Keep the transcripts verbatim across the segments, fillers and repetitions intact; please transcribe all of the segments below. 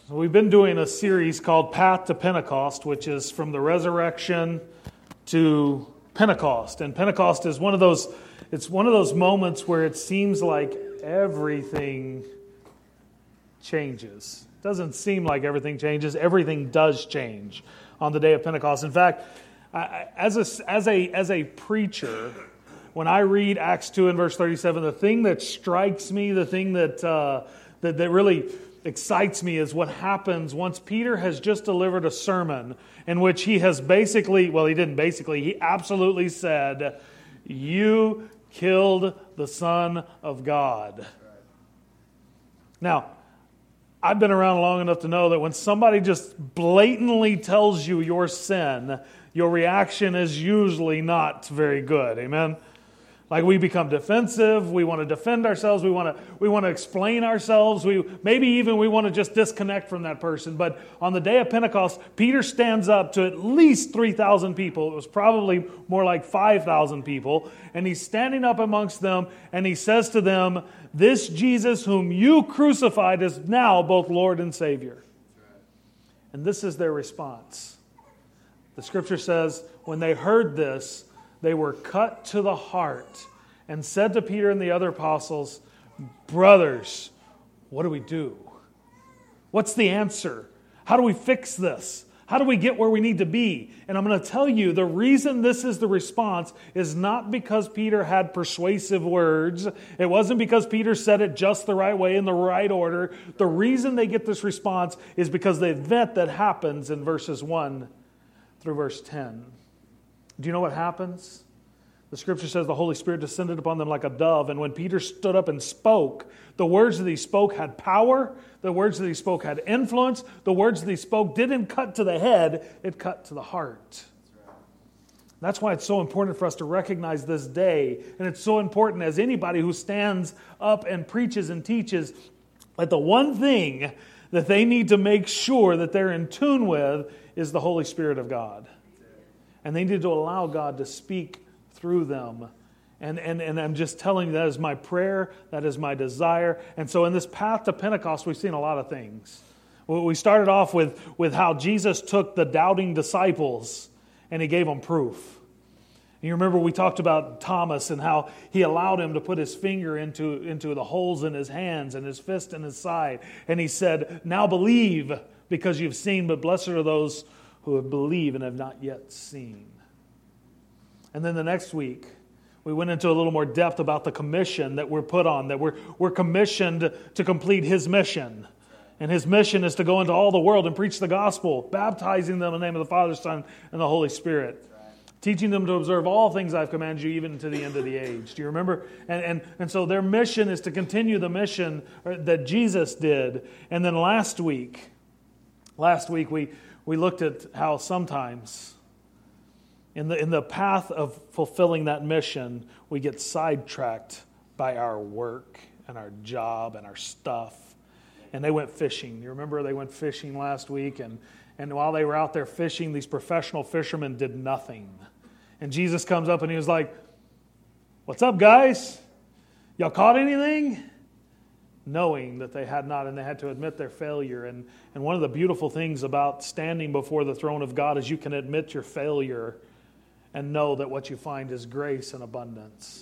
We've been doing a series called Path to Pentecost, which is from the resurrection to Pentecost. And Pentecost is one of those, it's one of those moments where it seems like everything changes. It doesn't seem like everything changes. Everything does change on the day of Pentecost. In fact, I, as a, as a, as a preacher, when I read Acts two and verse thirty-seven, the thing that strikes me, the thing that uh, that, that really excites me is what happens once Peter has just delivered a sermon in which he has basically, well, he didn't basically, he absolutely said, "You killed the Son of God." Now, I've been around long enough to know that when somebody just blatantly tells you your sin, your reaction is usually not very good. Amen? Like we become defensive, we want to defend ourselves, we want to we want to explain ourselves, we maybe even we want to just disconnect from that person. But on the day of Pentecost, Peter stands up to at least three thousand people. It was probably more like five thousand people. And he's standing up amongst them and he says to them, "This Jesus whom you crucified is now both Lord and Savior." And this is their response. The scripture says, when they heard this, they were cut to the heart and said to Peter and the other apostles, "Brothers, what do we do? What's the answer? How do we fix this? How do we get where we need to be?" And I'm going to tell you, the reason this is the response is not because Peter had persuasive words. It wasn't because Peter said it just the right way in the right order. The reason they get this response is because the event that happens in verses one through verse ten. Do you know what happens? The scripture says the Holy Spirit descended upon them like a dove. And when Peter stood up and spoke, the words that he spoke had power. The words that he spoke had influence. The words that he spoke didn't cut to the head, it cut to the heart. That's why it's so important for us to recognize this day. And it's so important as anybody who stands up and preaches and teaches that the one thing that they need to make sure that they're in tune with is the Holy Spirit of God. And they need to allow God to speak through them. And, and, and I'm just telling you, that is my prayer. That is my desire. And so in this path to Pentecost, we've seen a lot of things. We started off with, with how Jesus took the doubting disciples and he gave them proof. And you remember we talked about Thomas and how he allowed him to put his finger into, into the holes in his hands and his fist in his side. And he said, "Now believe because you've seen, but blessed are those who have believed and have not yet seen." And then the next week, we went into a little more depth about the commission that we're put on, that we're, we're commissioned to complete His mission. And His mission is to go into all the world and preach the gospel, baptizing them in the name of the Father, Son, and the Holy Spirit. Teaching them to observe all things I've commanded you, even to the end of the age. Do you remember? And, and, and so their mission is to continue the mission that Jesus did. And then last week, last week we... We looked at how sometimes in the in the path of fulfilling that mission, we get sidetracked by our work and our job and our stuff. And they went fishing. You remember they went fishing last week, and, and while they were out there fishing, these professional fishermen did nothing. And Jesus comes up and he was like, "What's up, guys? Y'all caught anything?" Knowing that they had not, and they had to admit their failure. And, and one of the beautiful things about standing before the throne of God is you can admit your failure and know that what you find is grace and abundance.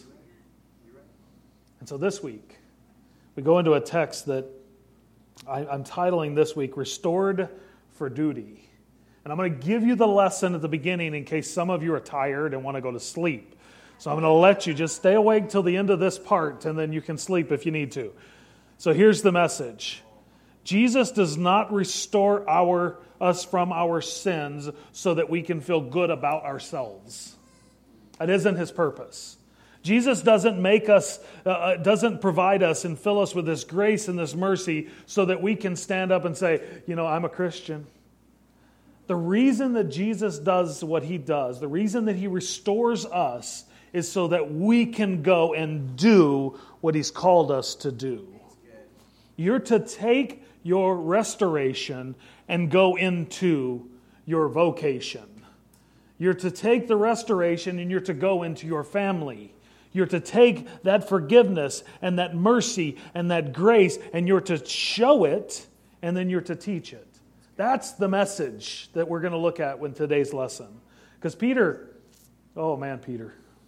And so this week, we go into a text that I, I'm titling this week, Restored for Duty. And I'm going to give you the lesson at the beginning in case some of you are tired and want to go to sleep. So I'm going to let you just stay awake till the end of this part, and then you can sleep if you need to. So here's the message. Jesus does not restore our us from our sins so that we can feel good about ourselves. That isn't His purpose. Jesus doesn't make us, uh, doesn't provide us and fill us with this grace and this mercy so that we can stand up and say, you know, I'm a Christian. The reason that Jesus does what He does, the reason that He restores us is so that we can go and do what He's called us to do. You're to take your restoration and go into your vocation. You're to take the restoration and you're to go into your family. You're to take that forgiveness and that mercy and that grace and you're to show it and then you're to teach it. That's the message that we're going to look at with today's lesson. Because Peter, oh man, Peter.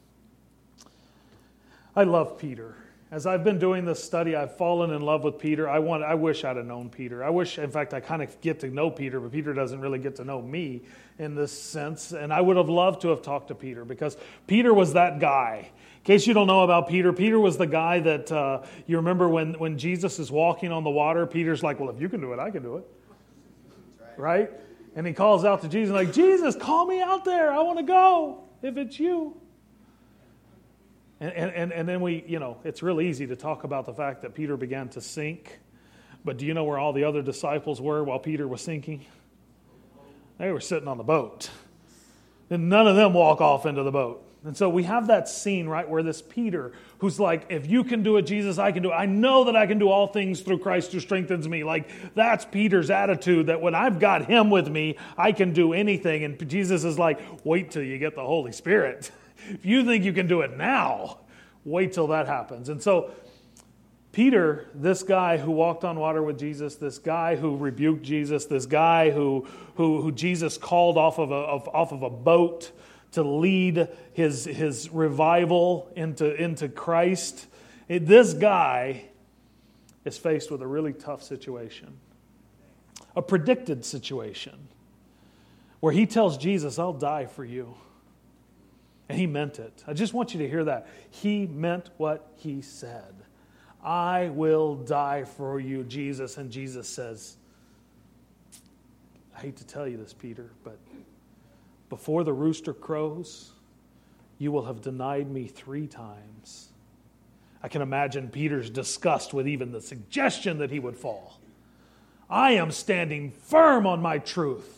I love Peter. As I've been doing this study, I've fallen in love with Peter. I want. I wish I'd have known Peter. I wish, in fact, I kind of get to know Peter, but Peter doesn't really get to know me in this sense. And I would have loved to have talked to Peter, because Peter was that guy. In case you don't know about Peter, Peter was the guy that, uh, you remember when, when Jesus is walking on the water, Peter's like, well, if you can do it, I can do it. Right? And he calls out to Jesus like, Jesus, call me out there. I want to go if it's you. And, and, and then we, you know, it's real easy to talk about the fact that Peter began to sink. But do you know where all the other disciples were while Peter was sinking? They were sitting on the boat. And none of them walk off into the boat. And so we have that scene, right, where this Peter, who's like, if you can do it, Jesus, I can do it. I know that I can do all things through Christ who strengthens me. Like, that's Peter's attitude, that when I've got him with me, I can do anything. And Jesus is like, wait till you get the Holy Spirit. If you think you can do it now, wait till that happens. And so Peter, this guy who walked on water with Jesus, this guy who rebuked Jesus, this guy who who, who Jesus called off of a of, off of a boat to lead his his revival into into Christ. It, this guy is faced with a really tough situation, a predicted situation, where he tells Jesus, "I'll die for you." And he meant it. I just want you to hear that. He meant what he said. I will die for you, Jesus. And Jesus says, I hate to tell you this, Peter, but before the rooster crows, you will have denied me three times. I can imagine Peter's disgust with even the suggestion that he would fall. I am standing firm on my truth.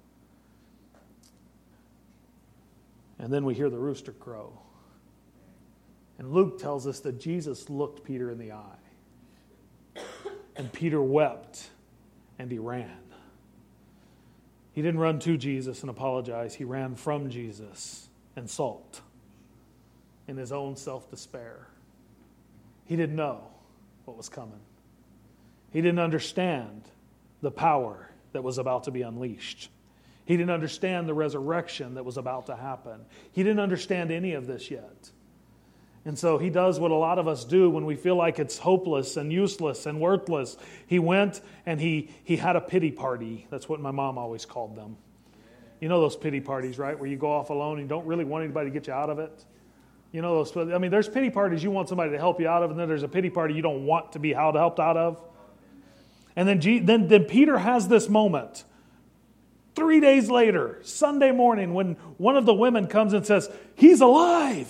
And then we hear the rooster crow. And Luke tells us that Jesus looked Peter in the eye. And Peter wept and he ran. He didn't run to Jesus and apologize. He ran from Jesus and sulked in his own self-despair. He didn't know what was coming. He didn't understand the power that was about to be unleashed. He didn't understand the resurrection that was about to happen. He didn't understand any of this yet. And so he does what a lot of us do when we feel like it's hopeless and useless and worthless. He went and he, he had a pity party. That's what my mom always called them. You know those pity parties, right? Where you go off alone and you don't really want anybody to get you out of it. You know those, I mean, there's pity parties you want somebody to help you out of, and then there's a pity party you don't want to be helped out of. And then, then, then Peter has this moment. Three days later, Sunday morning, when one of the women comes and says, he's alive.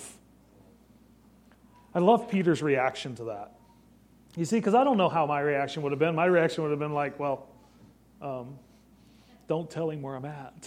I love Peter's reaction to that. You see, because I don't know how my reaction would have been. My reaction would have been like, well, um, don't tell him where I'm at.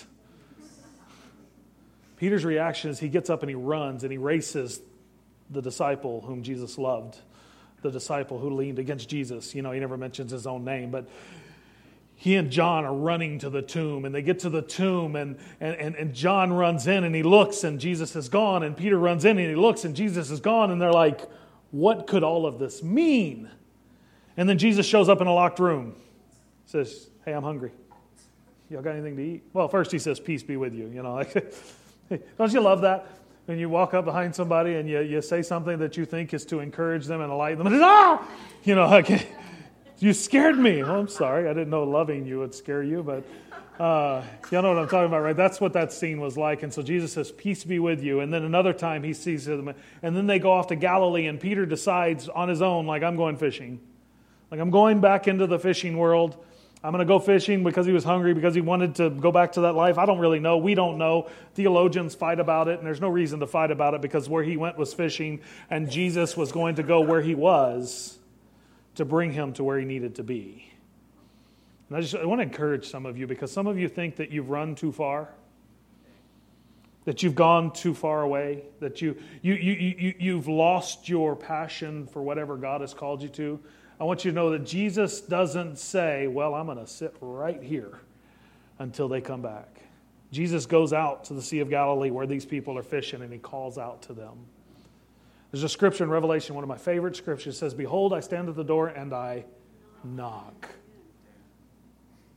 Peter's reaction is he gets up and he runs and he races the disciple whom Jesus loved, the disciple who leaned against Jesus. You know, he never mentions his own name, but he and John are running to the tomb, and they get to the tomb, and, and, and John runs in, and he looks, and Jesus is gone, and Peter runs in, and he looks, and Jesus is gone, and they're like, what could all of this mean? And then Jesus shows up in a locked room, says, hey, I'm hungry. Y'all got anything to eat? Well, first he says, peace be with you. You know, like, don't you love that? When you walk up behind somebody, and you, you say something that you think is to encourage them and enlighten them, and ah! You know, like, you scared me. Oh, I'm sorry. I didn't know loving you would scare you, but uh, y'all know what I'm talking about, right? That's what that scene was like. And so Jesus says, peace be with you. And then another time he sees them. And then they go off to Galilee, and Peter decides on his own, like, I'm going fishing. Like, I'm going back into the fishing world. I'm going to go fishing because he was hungry, because he wanted to go back to that life. I don't really know. We don't know. Theologians fight about it, and there's no reason to fight about it, because where he went was fishing, and Jesus was going to go where he was to bring him to where he needed to be. And I just I want to encourage some of you, because some of you think that you've run too far, that you've gone too far away, that you, you, you, you, you've lost your passion for whatever God has called you to. I want you to know that Jesus doesn't say, well, I'm going to sit right here until they come back. Jesus goes out to the Sea of Galilee where these people are fishing, and he calls out to them. There's a scripture in Revelation, one of my favorite scriptures, says, behold, I stand at the door and I knock.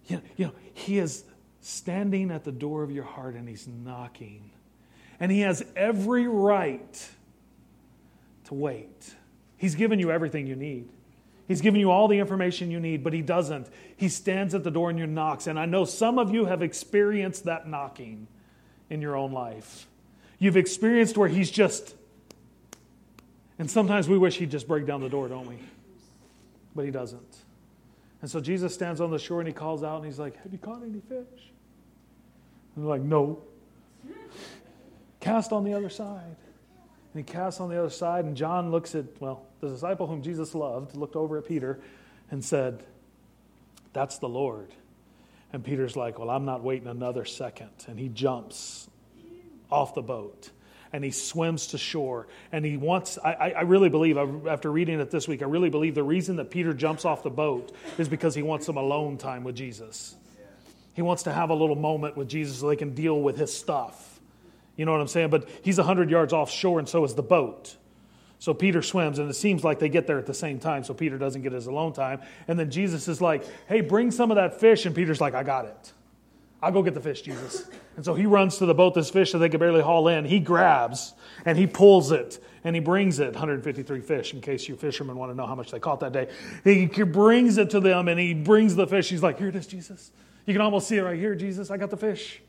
You know, you know, He is standing at the door of your heart and He's knocking. And He has every right to wait. He's given you everything you need. He's given you all the information you need, but He doesn't. He stands at the door and you knocks. And I know some of you have experienced that knocking in your own life. You've experienced where He's just... And sometimes we wish He'd just break down the door, don't we? But He doesn't. And so Jesus stands on the shore and He calls out and He's like, have you caught any fish? And they're like, no. Cast on the other side. And He casts on the other side, and John looks at, well, the disciple whom Jesus loved, looked over at Peter and said, that's the Lord. And Peter's like, well, I'm not waiting another second. And he jumps off the boat. And he swims to shore. And he wants, I, I really believe, after reading it this week, I really believe the reason that Peter jumps off the boat is because he wants some alone time with Jesus. He wants to have a little moment with Jesus so they can deal with his stuff. You know what I'm saying? But he's one hundred yards offshore, and so is the boat. So Peter swims, and it seems like they get there at the same time, so Peter doesn't get his alone time. And then Jesus is like, hey, bring some of that fish. And Peter's like, I got it. I'll go get the fish, Jesus. And so he runs to the boat, this fish that they could barely haul in. He grabs, and he pulls it, and he brings it, one hundred fifty-three fish, in case you fishermen want to know how much they caught that day. He brings it to them, and he brings the fish. He's like, here it is, Jesus. You can almost see it right here, Jesus. I got the fish.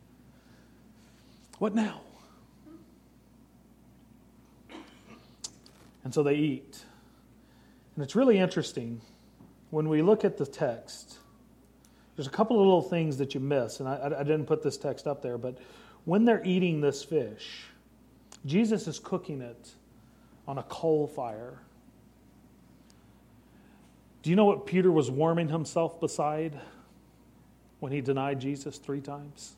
What now? And so they eat. And it's really interesting when we look at the text. There's a couple of little things that you miss, and I, I didn't put this text up there, but when they're eating this fish, Jesus is cooking it on a coal fire. Do you know what Peter was warming himself beside when he denied Jesus three times?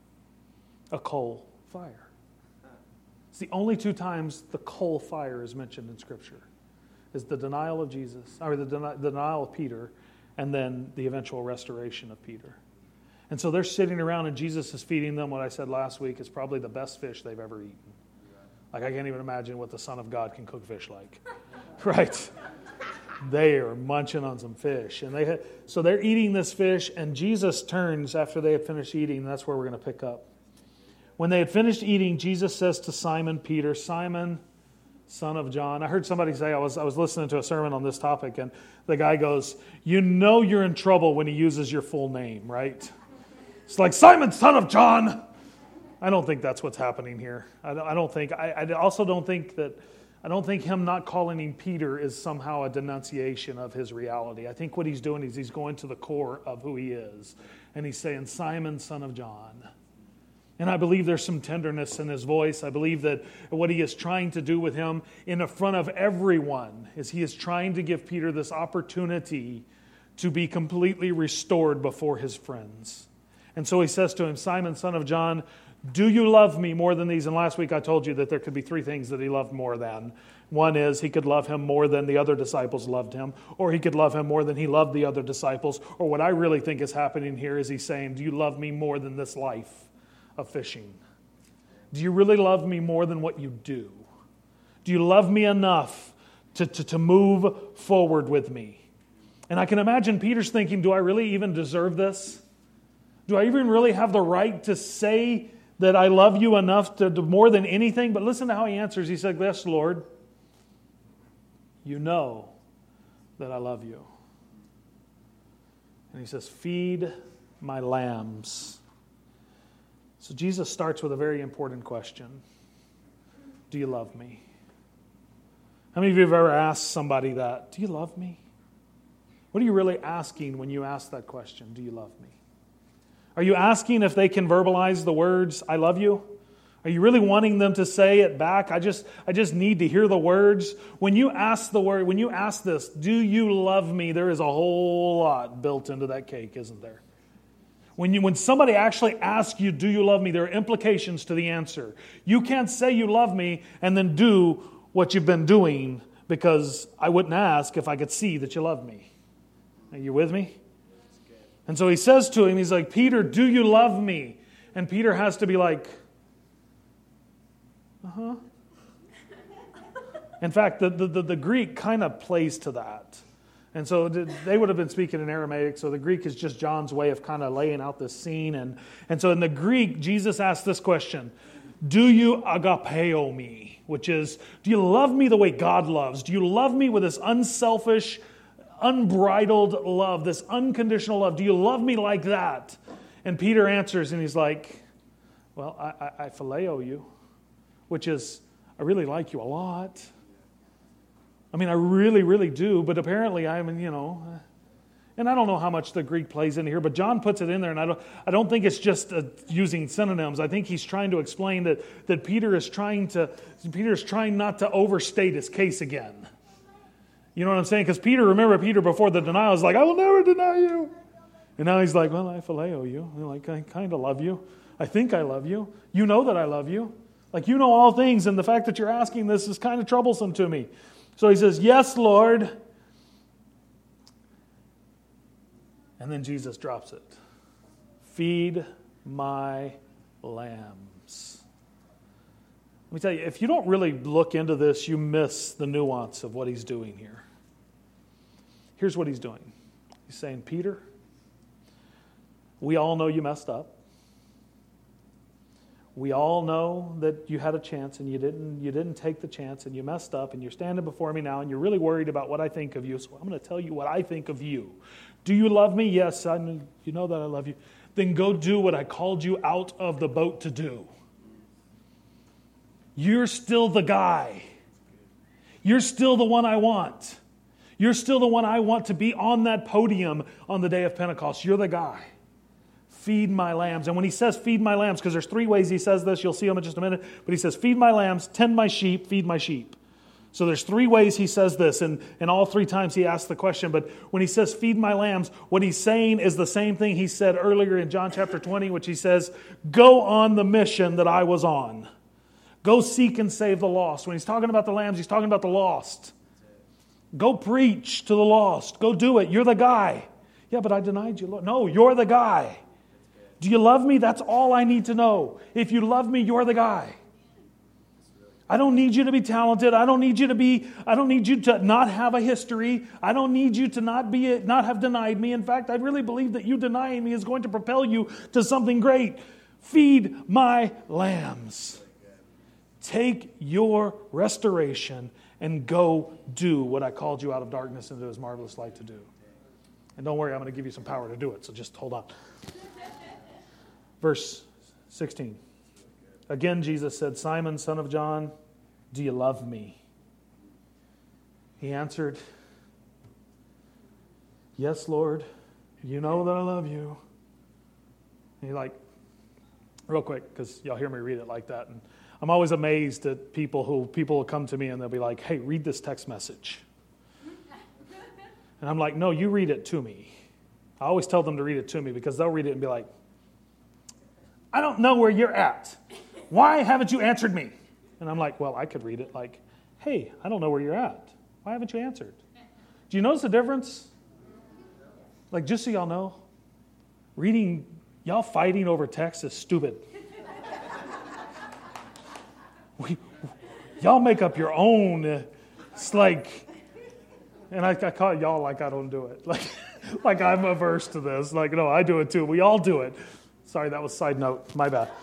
A coal fire. It's the only two times the coal fire is mentioned in Scripture. Is the denial of Jesus, or the deni- denial of Peter, and then the eventual restoration of Peter. And so they're sitting around and Jesus is feeding them what I said last week is probably the best fish they've ever eaten. Like I can't even imagine what the Son of God can cook fish like. Right? They are munching on some fish. And they had, so they're eating this fish, and Jesus turns after they had finished eating, and that's where we're going to pick up. When they had finished eating, Jesus says to Simon Peter, Simon, son of John. I heard somebody say, I was I was listening to a sermon on this topic, and the guy goes, you know you're in trouble when he uses your full name, right? It's like, Simon, son of John. I don't think that's what's happening here. I don't, I don't think, I, I also don't think that, I don't think him not calling him Peter is somehow a denunciation of his reality. I think what he's doing is he's going to the core of who he is. And he's saying, Simon, son of John. And I believe there's some tenderness in his voice. I believe that what he is trying to do with him in the front of everyone is he is trying to give Peter this opportunity to be completely restored before his friends. And so he says to him, Simon, son of John, do you love me more than these? And last week I told you that there could be three things that he loved more than. One is he could love him more than the other disciples loved him, or he could love him more than he loved the other disciples, or what I really think is happening here is he's saying, do you love me more than this life of fishing? Do you really love me more than what you do? Do you love me enough to, to, to move forward with me? And I can imagine Peter's thinking, do I really even deserve this? Do I even really have the right to say that I love you enough to, to more than anything? But listen to how he answers. He said, yes, Lord, you know that I love you. And he says, feed my lambs. So Jesus starts with a very important question. Do you love me? How many of you have ever asked somebody that? Do you love me? What are you really asking when you ask that question? Do you love me? Are you asking if they can verbalize the words, I love you? Are you really wanting them to say it back? I just I just need to hear the words. When you ask the word, when you ask this, do you love me? There is a whole lot built into that cake, isn't there? When you when somebody actually asks you, do you love me, there are implications to the answer. You can't say you love me and then do what you've been doing, because I wouldn't ask if I could see that you love me. Are you with me? And so he says to him, he's like, Peter, do you love me? And Peter has to be like, uh-huh. In fact, the, the, the Greek kind of plays to that. And so they would have been speaking in Aramaic, so the Greek is just John's way of kind of laying out this scene. And, and so in the Greek, Jesus asked this question, do you agapeo me? Which is, do you love me the way God loves? Do you love me with this unselfish, unbridled love, this unconditional love? Do you love me like that? And Peter answers and he's like, well, I, I, I phileo you, which is, I really like you a lot. I mean, I really, really do, but apparently I mean, you know, and I don't know how much the Greek plays in here, but John puts it in there, and I don't, I don't think it's just uh, using synonyms. I think he's trying to explain that, that Peter is trying to, Peter is trying not to overstate his case again. You know what I'm saying? Because Peter, remember Peter before the denial is like, I will never deny you. And now he's like, well, I phileo you. I'm like, I kind of love you. I think I love you. You know that I love you. Like, you know all things, and the fact that you're asking this is kind of troublesome to me. So he says, yes, Lord. And then Jesus drops it. Feed my lambs. Let me tell you, if you don't really look into this, you miss the nuance of what he's doing here. Here's what he's doing. He's saying, Peter, we all know you messed up. We all know that you had a chance and you didn't you didn't take the chance and you messed up and you're standing before me now and you're really worried about what I think of you. So I'm going to tell you what I think of you. Do you love me? Yes, I know, you know that I love you. Then go do what I called you out of the boat to do. You're still the guy. You're still the one I want. You're still the one I want to be on that podium on the day of Pentecost. You're the guy. Feed my lambs. And when he says feed my lambs, because there's three ways he says this, you'll see them in just a minute, but he says feed my lambs, tend my sheep, feed my sheep. So there's three ways he says this, and, and all three times he asks the question, but when he says feed my lambs, what he's saying is the same thing he said earlier in John chapter twenty, which he says, go on the mission that I was on. Go seek and save the lost. When he's talking about the lambs, he's talking about the lost. Go preach to the lost. Go do it. You're the guy. Yeah, but I denied you. No, you're the guy. Do you love me? That's all I need to know. If you love me, you're the guy. I don't need you to be talented. I don't need you to be, I don't need you to not have a history. I don't need you to not be, not have denied me. In fact, I really believe that you denying me is going to propel you to something great. Feed my lambs. Take your restoration and go do what I called you out of darkness into His marvelous light to do. And don't worry, I'm going to give you some power to do it, so just hold on. Verse sixteen. Again, Jesus said, Simon, son of John, do you love me? He answered, yes, Lord, you know that I love you. And he like, real quick, because y'all hear me read it like that. And I'm always amazed at people who, people will come to me and they'll be like, hey, read this text message. And I'm like, no, you read it to me. I always tell them to read it to me because they'll read it and be like, I don't know where you're at. Why haven't you answered me? And I'm like, well, I could read it like, hey, I don't know where you're at. Why haven't you answered? Do you notice the difference? Like, just so y'all know, reading, y'all fighting over text is stupid. we, y'all make up your own. Uh, it's like, and I, I call y'all like I don't do it. Like, like I'm averse to this. Like, no, I do it too. We all do it. Sorry, that was a side note. My bad.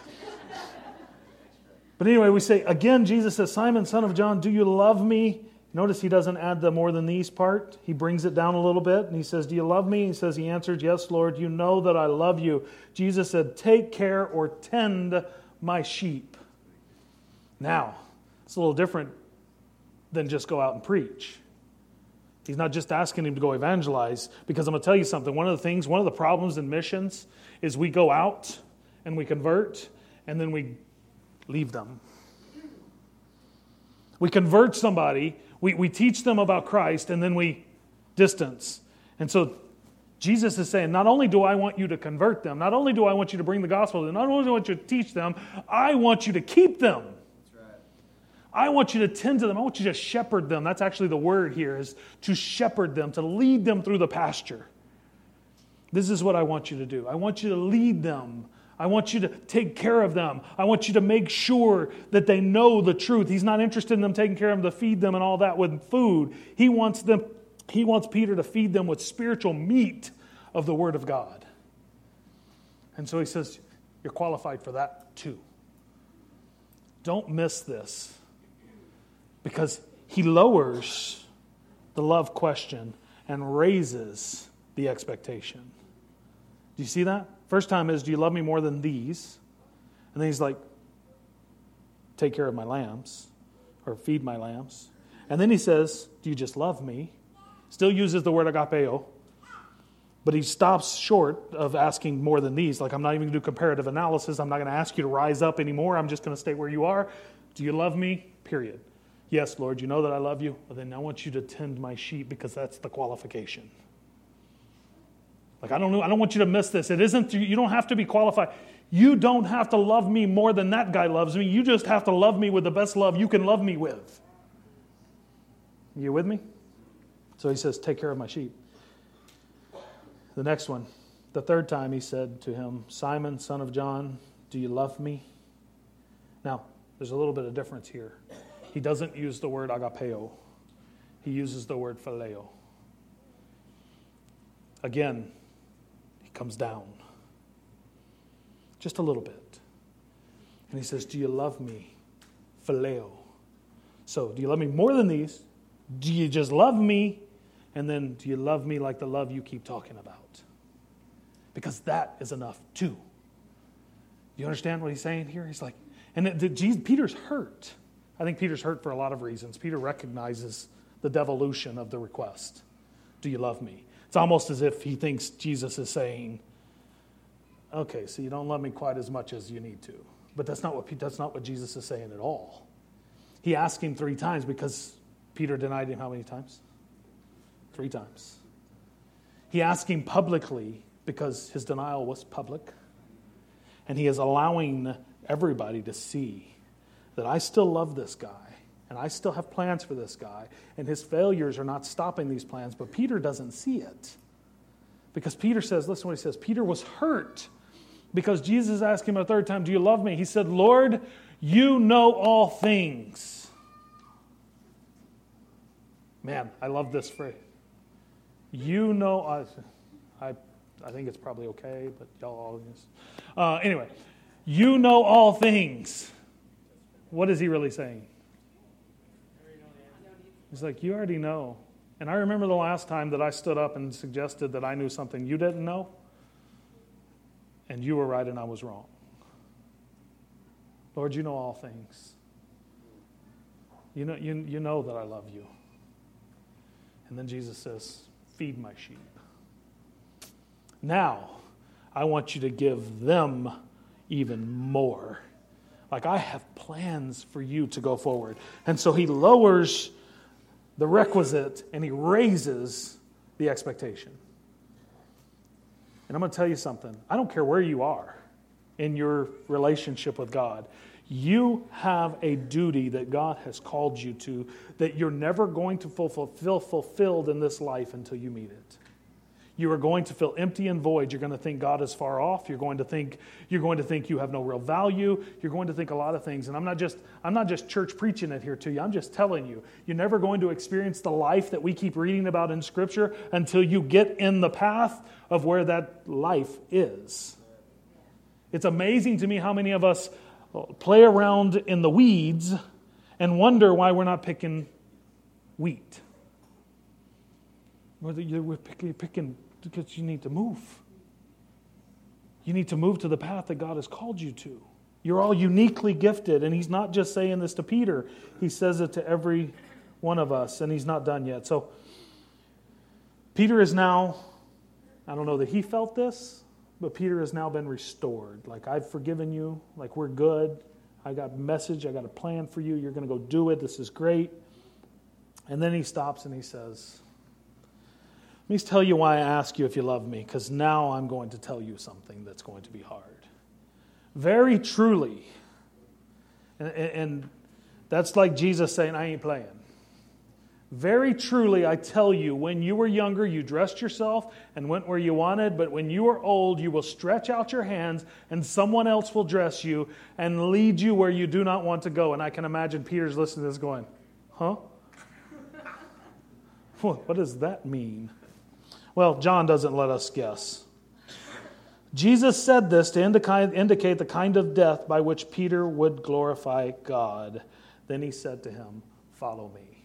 But anyway, we say, again, Jesus says, Simon, son of John, do you love me? Notice he doesn't add the more than these part. He brings it down a little bit. And he says, do you love me? He says, he answered, yes, Lord, you know that I love you. Jesus said, take care or tend my sheep. Now, it's a little different than just go out and preach. He's not just asking him to go evangelize, because I'm going to tell you something. One of the things, one of the problems in missions is we go out and we convert and then we leave them. We convert somebody, we, we teach them about Christ, and then we distance. And so Jesus is saying, not only do I want you to convert them, not only do I want you to bring the gospel to them, not only do I want you to teach them, I want you to keep them. I want you to tend to them. I want you to shepherd them. That's actually the word here, is to shepherd them, to lead them through the pasture. This is what I want you to do. I want you to lead them. I want you to take care of them. I want you to make sure that they know the truth. He's not interested in them taking care of them to feed them and all that with food. He wants them He wants Peter to feed them with spiritual meat of the Word of God. And so he says, you're qualified for that too. Don't miss this, because he lowers the love question and raises the expectation. Do you see that? First time is, do you love me more than these? And then he's like, take care of my lambs, or feed my lambs. And then he says, do you just love me? Still uses the word agapeo. But he stops short of asking more than these. Like, I'm not even going to do comparative analysis. I'm not going to ask you to rise up anymore. I'm just going to stay where you are. Do you love me? Period. Yes, Lord, you know that I love you. Well, then I want you to tend my sheep, because that's the qualification. Like, I don't know. I don't want you to miss this. It isn't, you don't have to be qualified. You don't have to love me more than that guy loves me. You just have to love me with the best love you can love me with. You with me? So he says, take care of my sheep. The next one, the third time he said to him, Simon, son of John, do you love me? Now, there's a little bit of difference here. He doesn't use the word agapeo. He uses the word phileo. Again, he comes down just a little bit. And he says, do you love me? Phileo. So, do you love me more than these? Do you just love me? And then, do you love me like the love you keep talking about? Because that is enough too. Do you understand what he's saying here? He's like, and the, the, Jesus, Peter's hurt. I think Peter's hurt for a lot of reasons. Peter recognizes the devolution of the request. Do you love me? It's almost as if he thinks Jesus is saying, okay, so you don't love me quite as much as you need to. But that's not what that's not what Jesus is saying at all. He asked him three times because Peter denied him how many times? Three times. He asked him publicly because his denial was public. And he is allowing everybody to see that I still love this guy. And I still have plans for this guy. And his failures are not stopping these plans. But Peter doesn't see it. Because Peter says, listen to what he says. Peter was hurt because Jesus asked him a third time, do you love me? He said, Lord, you know all things. Man, I love this phrase. You know, I, I, I think it's probably okay, but y'all all just. Uh, anyway, you know all things. What is he really saying? He's like, you already know. And I remember the last time that I stood up and suggested that I knew something you didn't know, and you were right and I was wrong. Lord, you know all things. You know, you, you know that I love you. And then Jesus says, feed my sheep. Now, I want you to give them even more. Like, I have plans for you to go forward. And so he lowers the requisite and he raises the expectation. And I'm going to tell you something. I don't care where you are in your relationship with God. You have a duty that God has called you to that you're never going to fulfill fulfilled in this life until you meet it. You are going to feel empty and void. You're going to think God is far off. You're going to think you're going to think you have no real value. You're going to think a lot of things. And I'm not just I'm not just church preaching it here to you. I'm just telling you. You're never going to experience the life that we keep reading about in Scripture until you get in the path of where that life is. It's amazing to me how many of us play around in the weeds and wonder why we're not picking wheat. We're picking, picking because you need to move. You need to move to the path that God has called you to. You're all uniquely gifted, and he's not just saying this to Peter. He says it to every one of us, and he's not done yet. So Peter is now, I don't know that he felt this, but Peter has now been restored. Like, I've forgiven you. Like, we're good. I got a message. I got a plan for you. You're going to go do it. This is great. And then he stops and he says, let me tell you why I ask you if you love me, because now I'm going to tell you something that's going to be hard. Very truly, and, and that's like Jesus saying, I ain't playing. Very truly, I tell you, when you were younger, you dressed yourself and went where you wanted, but when you are old, you will stretch out your hands and someone else will dress you and lead you where you do not want to go. And I can imagine Peter's listening to this going, huh? What does that mean? Well, John doesn't let us guess. Jesus said this to indicate the kind of death by which Peter would glorify God. Then he said to him, "Follow me."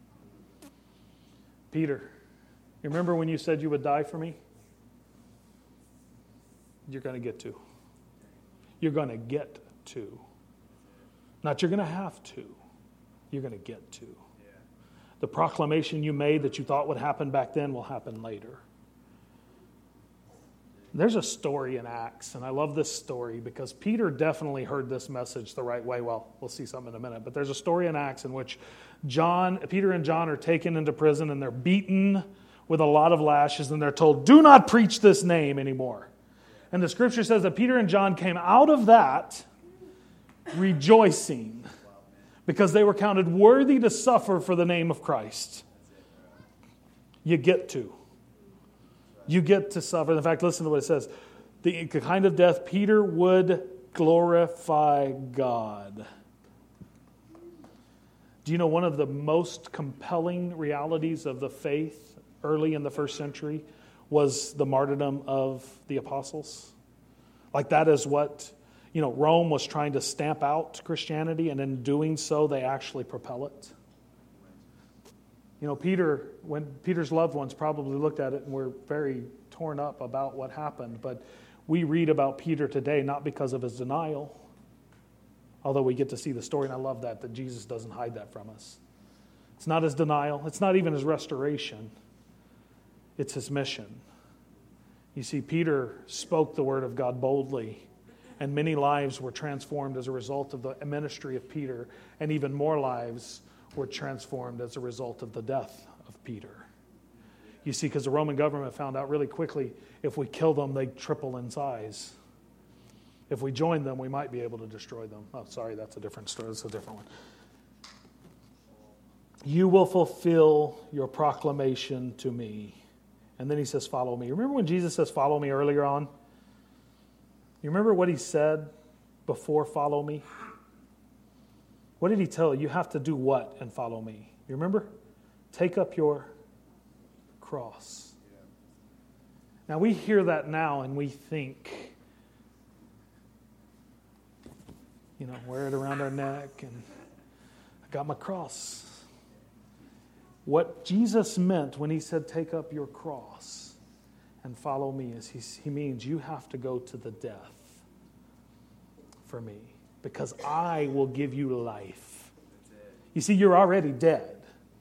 Peter, you remember when you said you would die for me? You're going to get to. You're going to get to. Not you're going to have to. You're going to get to. The proclamation you made that you thought would happen back then will happen later. There's a story in Acts, and I love this story because Peter definitely heard this message the right way. Well, we'll see something in a minute. But there's a story in Acts in which John, Peter and John are taken into prison, and they're beaten with a lot of lashes, and they're told, "Do not preach this name anymore." And the scripture says that Peter and John came out of that rejoicing, because they were counted worthy to suffer for the name of Christ. You get to. You get to suffer. In fact, listen to what it says. The kind of death Peter would glorify God. Do you know one of the most compelling realities of the faith early in the first century was the martyrdom of the apostles? Like that is what... You know, Rome was trying to stamp out Christianity, and in doing so, they actually propel it. You know, Peter, when Peter's loved ones probably looked at it and were very torn up about what happened, but we read about Peter today not because of his denial, although we get to see the story, and I love that, that Jesus doesn't hide that from us. It's not his denial. It's not even his restoration. It's his mission. You see, Peter spoke the word of God boldly, and many lives were transformed as a result of the ministry of Peter, and even more lives were transformed as a result of the death of Peter. You see, because the Roman government found out really quickly, if we kill them, they triple in size. If we join them, we might be able to destroy them. Oh, sorry, that's a different story. That's a different one. You will fulfill your proclamation to me. And then he says, "Follow me." Remember when Jesus says, "Follow me" earlier on? You remember what he said before "follow me"? What did he tell you? You have to do what and follow me? You remember? Take up your cross. Now we hear that now and we think, you know, wear it around our neck and I got my cross. What Jesus meant when he said take up your cross and follow me is he, he means you have to go to the death for me, because I will give you life. You see, you're already dead.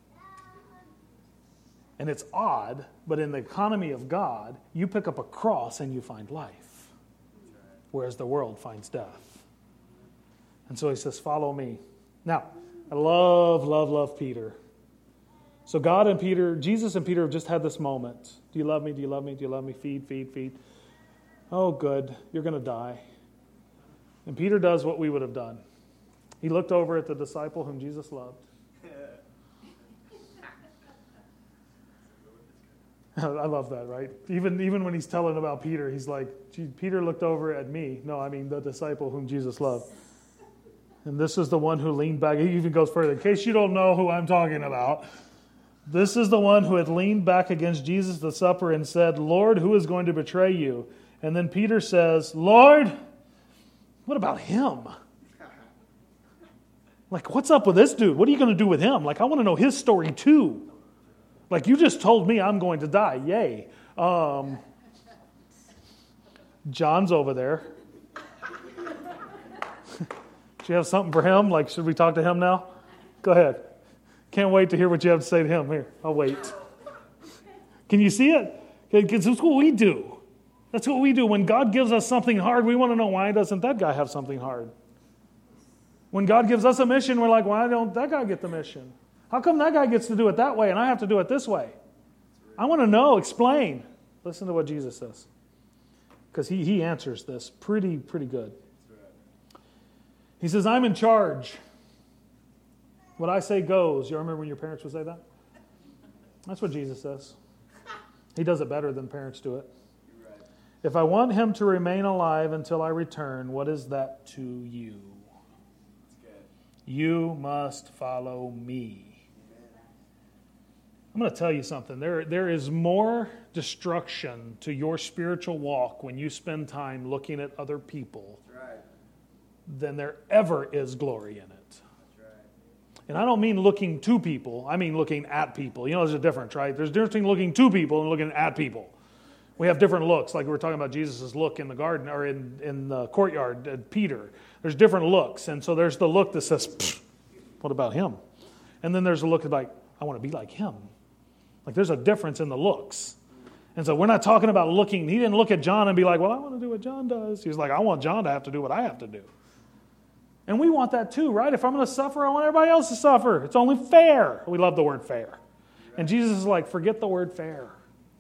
And it's odd, but in the economy of God, you pick up a cross and you find life, whereas the world finds death. And so he says, "Follow me." Now, I love, love, love Peter. So God and Peter, Jesus and Peter have just had this moment. Do you love me? Do you love me? Do you love me? Feed, feed, feed. Oh, good. You're going to die. And Peter does what we would have done. He looked over at the disciple whom Jesus loved. I love that, right? Even, even when he's telling about Peter, he's like, Peter looked over at me. No, I mean the disciple whom Jesus loved. And this is the one who leaned back. He even goes further. In case you don't know who I'm talking about, this is the one who had leaned back against Jesus at the supper and said, "Lord, who is going to betray you?" And then Peter says, "Lord, what about him?" Like, what's up with this dude? What are you going to do with him? Like, I want to know his story too. Like, you just told me I'm going to die. Yay. Um, John's over there. Do you have something for him? Like, should we talk to him now? Go ahead. Can't wait to hear what you have to say to him. Here, I'll wait. Can you see it? Because that's what we do. That's what we do. When God gives us something hard, we want to know, why doesn't that guy have something hard? When God gives us a mission, we're like, why don't that guy get the mission? How come that guy gets to do it that way and I have to do it this way? I want to know. Explain. Listen to what Jesus says. Because he, he answers this pretty, pretty good. He says, "I'm in charge. What I say goes." You remember when your parents would say that? That's what Jesus says. He does it better than parents do it. If I want him to remain alive until I return, what is that to you? You must follow me. I'm going to tell you something. There, there is more destruction to your spiritual walk when you spend time looking at other people Right. than there ever is glory in it. That's right. And I don't mean looking to people. I mean looking at people. You know, there's a difference, right? There's a difference between looking to people and looking at people. We have different looks, like we were talking about Jesus' look in the garden or in, in the courtyard at Peter. There's different looks. And so there's the look that says, what about him? And then there's a look that's like, I want to be like him. Like there's a difference in the looks. And so we're not talking about looking. He didn't look at John and be like, well, I want to do what John does. He's like, I want John to have to do what I have to do. And we want that too, right? If I'm going to suffer, I want everybody else to suffer. It's only fair. We love the word fair. And Jesus is like, forget the word fair.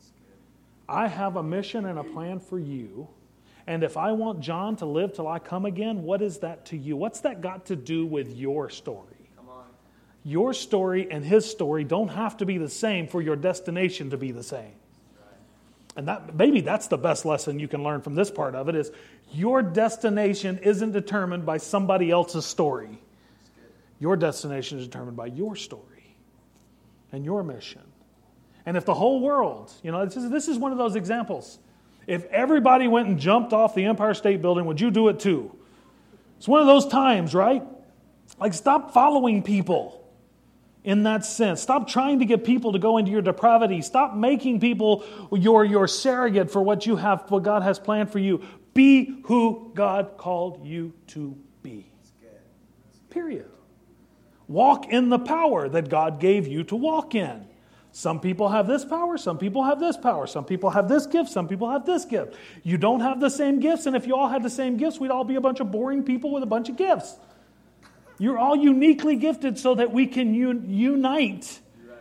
I have a mission and a plan for you. And if I want John to live till I come again, what is that to you? What's that got to do with your story? Come on. Your story and his story don't have to be the same for your destination to be the same. And that maybe that's the best lesson you can learn from this part of it is your destination isn't determined by somebody else's story. Your destination is determined by your story and your mission. And if the whole world, you know, this is, this is one of those examples. If everybody went and jumped off the Empire State Building, would you do it too? It's one of those times, right? Like stop following people in that sense. Stop trying to get people to go into your depravity. Stop making people your, your surrogate for what you have, what God has planned for you. Be who God called you to be. Period. Walk in the power that God gave you to walk in. Some people have this power, some people have this power, some people have this gift, some people have this gift. You don't have the same gifts, and if you all had the same gifts, we'd all be a bunch of boring people with a bunch of gifts. You're all uniquely gifted so that we can un- unite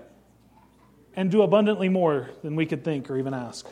and do abundantly more than we could think or even ask.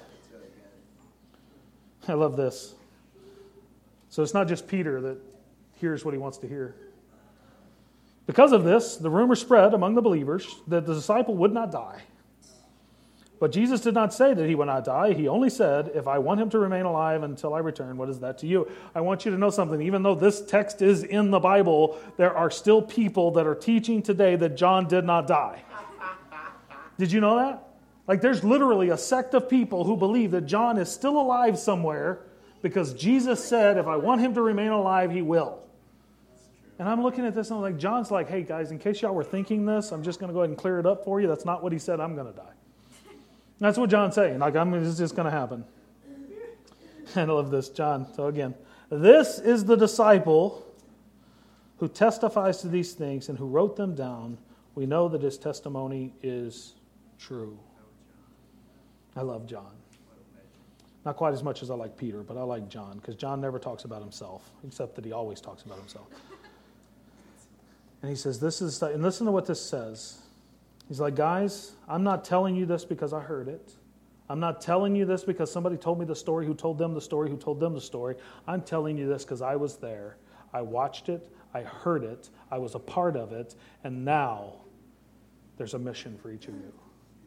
I love this. So it's not just Peter that hears what he wants to hear. Because of this, the rumor spread among the believers that the disciple would not die. But Jesus did not say that he would not die. He only said, if I want him to remain alive until I return, what is that to you? I want you to know something. Even though this text is in the Bible, there are still people that are teaching today that John did not die. Did you know that? Like there's literally a sect of people who believe that John is still alive somewhere because Jesus said, if I want him to remain alive, he will. And I'm looking at this and I'm like, John's like, hey guys, in case y'all were thinking this, I'm just going to go ahead and clear it up for you. That's not what he said. I'm going to die. That's what John's saying. Like, I'm, this is just going to happen. And I love this, John. So again, this is the disciple who testifies to these things and who wrote them down. We know that his testimony is true. I love John. Not quite as much as I like Peter, but I like John because John never talks about himself, except that he always talks about himself. And he says, "This is," and listen to what this says. He's like, guys, I'm not telling you this because I heard it. I'm not telling you this because somebody told me the story, who told them the story, who told them the story. I'm telling you this because I was there. I watched it. I heard it. I was a part of it. And now there's a mission for each of you.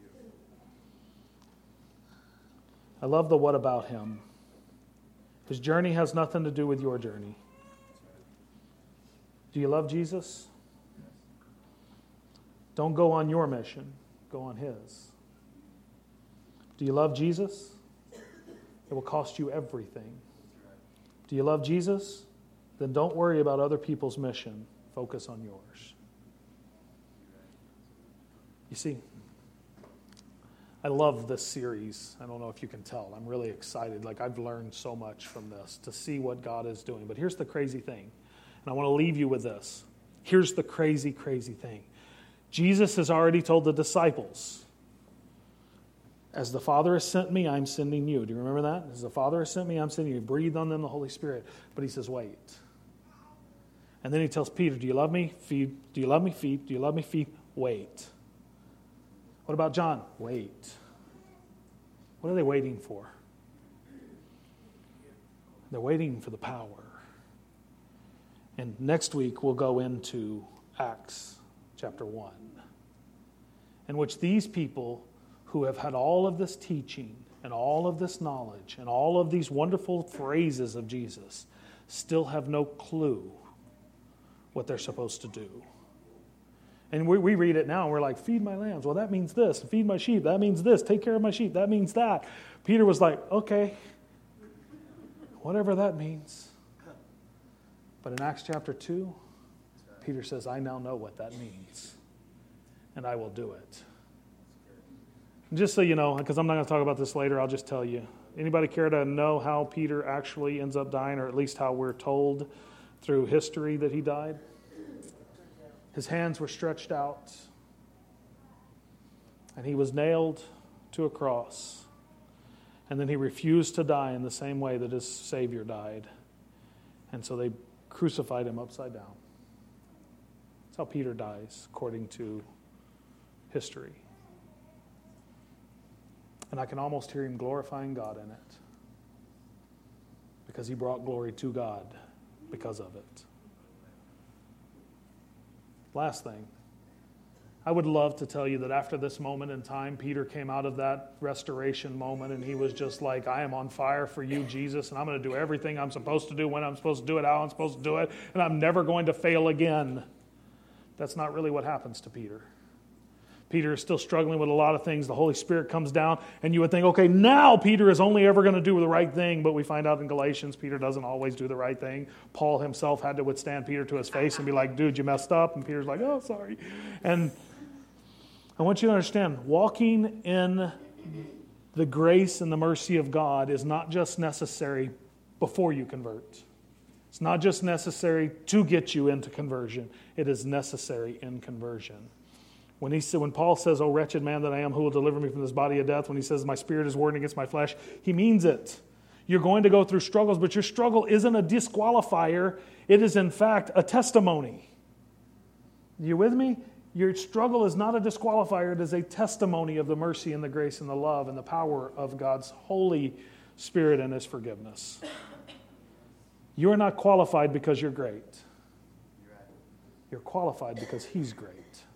I love the what about him. His journey has nothing to do with your journey. Do you love Jesus? Don't go on your mission. Go on his. Do you love Jesus? It will cost you everything. Do you love Jesus? Then don't worry about other people's mission. Focus on yours. You see, I love this series. I don't know if you can tell. I'm really excited. Like I've learned so much from this to see what God is doing. But here's the crazy thing. And I want to leave you with this. Here's the crazy, crazy thing. Jesus has already told the disciples, as the Father has sent me, I'm sending you. Do you remember that? As the Father has sent me, I'm sending you. He breathed on them the Holy Spirit. But he says, wait. And then he tells Peter, do you love me? Feed. Do you love me? Feed. Do you love me? Feed. Wait. What about John? Wait. What are they waiting for? They're waiting for the power. And next week we'll go into Acts chapter one, in which these people who have had all of this teaching and all of this knowledge and all of these wonderful phrases of Jesus still have no clue what they're supposed to do. And we, we read it now and we're like, feed my lambs. Well, that means this. Feed my sheep. That means this. Take care of my sheep. That means that. Peter was like, okay, whatever that means. But in Acts chapter two, Peter says, I now know what that means. And I will do it. And just so you know, because I'm not going to talk about this later, I'll just tell you. Anybody care to know how Peter actually ends up dying, or at least how we're told through history that he died? His hands were stretched out, and he was nailed to a cross. And then he refused to die in the same way that his Savior died. And so they crucified him upside down. That's how Peter dies, according to history. And I can almost hear him glorifying God in it, because he brought glory to God because of it. Last thing, I would love to tell you that after this moment in time, Peter came out of that restoration moment and he was just like, I am on fire for you, Jesus, and I'm going to do everything I'm supposed to do when I'm supposed to do it, how I'm supposed to do it, and I'm never going to fail again. That's not really what happens to Peter. Peter is still struggling with a lot of things. The Holy Spirit comes down, and you would think, okay, now Peter is only ever going to do the right thing. But we find out in Galatians, Peter doesn't always do the right thing. Paul himself had to withstand Peter to his face and be like, dude, you messed up. And Peter's like, oh, sorry. And I want you to understand, walking in the grace and the mercy of God is not just necessary before you convert. It's not just necessary to get you into conversion. It is necessary in conversion. When he said, when Paul says, "O wretched man that I am, who will deliver me from this body of death?" When he says, "My spirit is warring against my flesh," he means it. You're going to go through struggles, but your struggle isn't a disqualifier. It is, in fact, a testimony. You with me? Your struggle is not a disqualifier. It is a testimony of the mercy and the grace and the love and the power of God's Holy Spirit and His forgiveness. You are not qualified because you're great. You're qualified because He's great.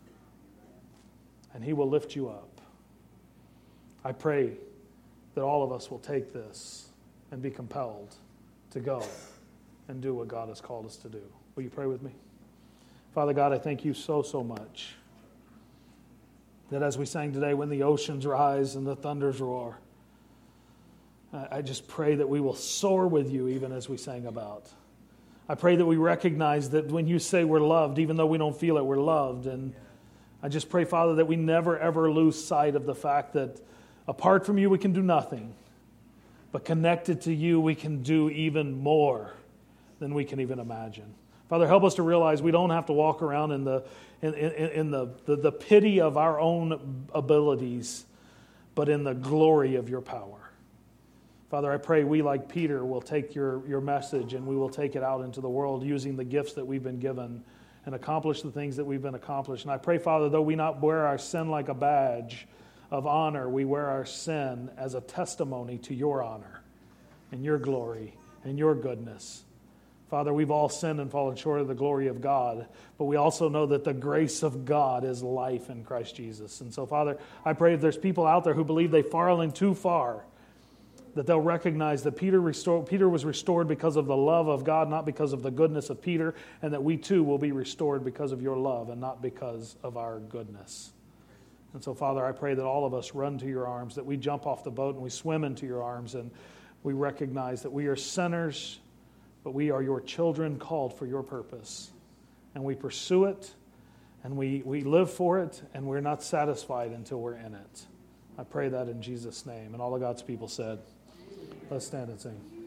And He will lift you up. I pray that all of us will take this and be compelled to go and do what God has called us to do. Will you pray with me? Father God, I thank you so, so much that as we sang today, when the oceans rise and the thunders roar, I just pray that we will soar with you even as we sang about. I pray that we recognize that when you say we're loved, even though we don't feel it, we're loved. And I just pray, Father, that we never, ever lose sight of the fact that apart from you, we can do nothing. But connected to you, we can do even more than we can even imagine. Father, help us to realize we don't have to walk around in the in, in, in the, the, the pity of our own abilities, but in the glory of your power. Father, I pray we, like Peter, will take your, your message and we will take it out into the world using the gifts that we've been given and accomplish the things that we've been accomplished. And I pray, Father, though we not wear our sin like a badge of honor, we wear our sin as a testimony to your honor and your glory and your goodness. Father, we've all sinned and fallen short of the glory of God, but we also know that the grace of God is life in Christ Jesus. And so, Father, I pray if there's people out there who believe they've fallen too far, that they'll recognize that Peter restored, Peter was restored because of the love of God, not because of the goodness of Peter, and that we too will be restored because of your love and not because of our goodness. And so, Father, I pray that all of us run to your arms, that we jump off the boat and we swim into your arms, and we recognize that we are sinners, but we are your children called for your purpose. And we pursue it, and we, we live for it, and we're not satisfied until we're in it. I pray that in Jesus' name. And all of God's people said, let's stand and sing.